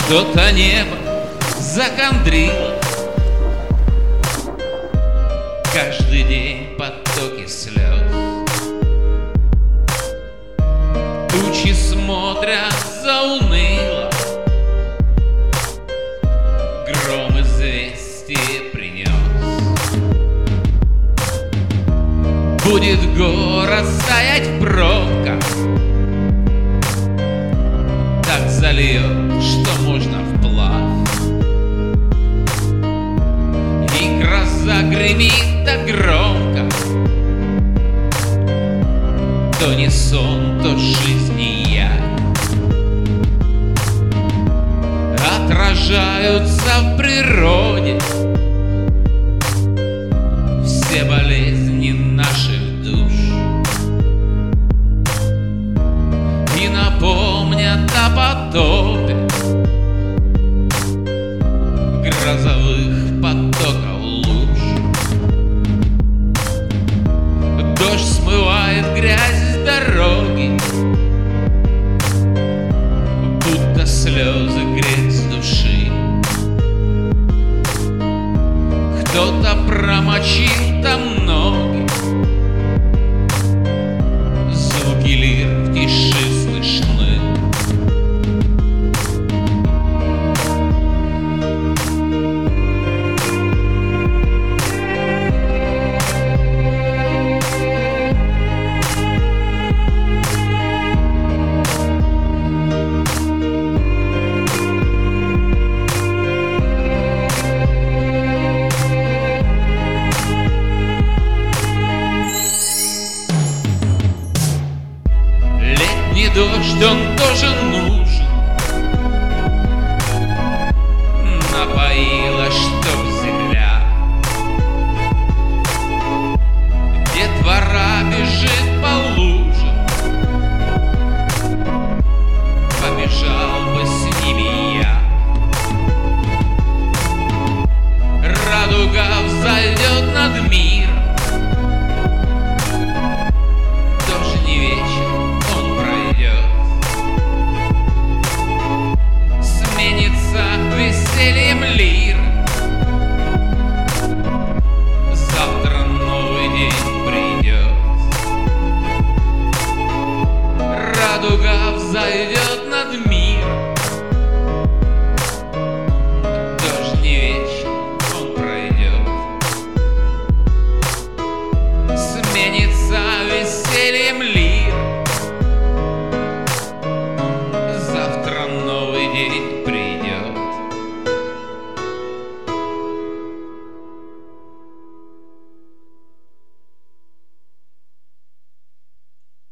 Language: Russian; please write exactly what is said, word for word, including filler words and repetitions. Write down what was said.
Что-то небо захандрило, каждый день потоки слез. Тучи смотрят зауныло, гром известие принес. Будет город стоять в пробках, так зальет, что можно вплавь. И гроза гремит так громко, то не сон, то жизнь и я. Отражаются в природе все болезни наших душ и напомнят о потопе грозовых потоков луж. Дождь смывает грязь с дороги, будто слезы грех души. Кто-то промочил там ноги, звуки лир в тиши слышны. Дождь, он тоже нужен.